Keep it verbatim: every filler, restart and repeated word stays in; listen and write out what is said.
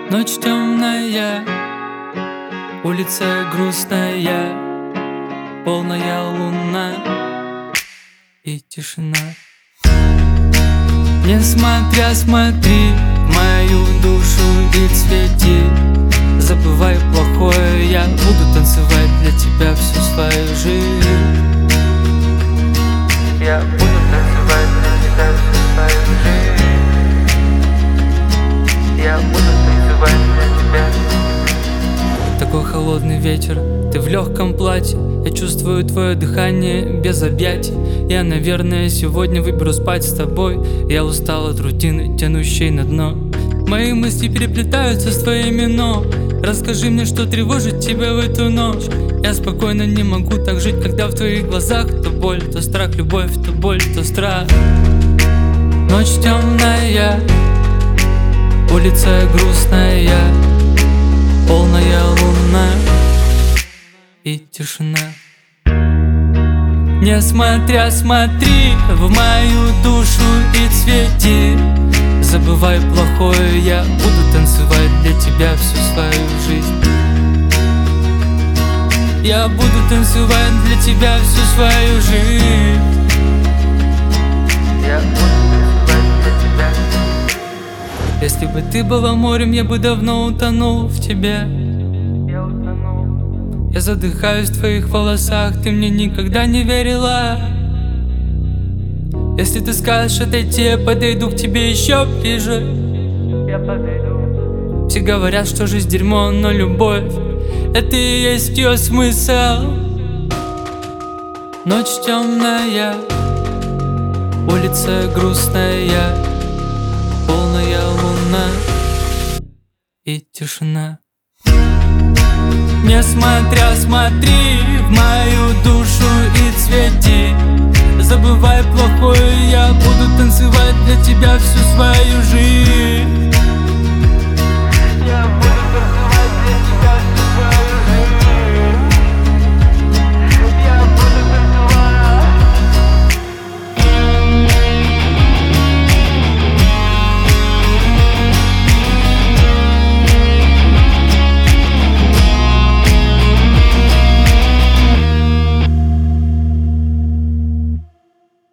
Ночь темная, улица грустная, полная луна и тишина. Несмотря, смотри в мою душу и цвети. Забывай плохое, я буду танцевать для тебя всю свою жизнь. Я буду танцевать для тебя всю свою жизнь. Я буду танцевать для тебя. Такой холодный ветер, ты в легком платье. Я чувствую твое дыхание без объятий. Я, наверное, сегодня выберу спать с тобой. Я устал от рутины, тянущей на дно. Мои мысли переплетаются с твоими, но расскажи мне, что тревожит тебя в эту ночь. Я спокойно не могу так жить, когда в твоих глазах то боль, то страх, любовь, то боль, то страх. Ночь темная, улица грустная, полная луна и тишина. Несмотря, смотри в мою душу и цвети. Забывай плохое, я буду танцевать для тебя всю свою жизнь. Я буду танцевать для тебя всю свою жизнь. Я буду танцевать для тебя. Если бы ты была морем, я бы давно утонул в тебе. Я утонул. Я задыхаюсь в твоих волосах, ты мне никогда не верила. Если ты скажешь отойти, я подойду к тебе еще ближе. Я подойду. Все говорят, что жизнь дерьмо, но любовь — это и есть ее смысл. Ночь темная, улица грустная, полная луна и тишина. Несмотря, смотри в мою душу и цвети. Забывай плохое, я буду танцевать для тебя всю свою жизнь.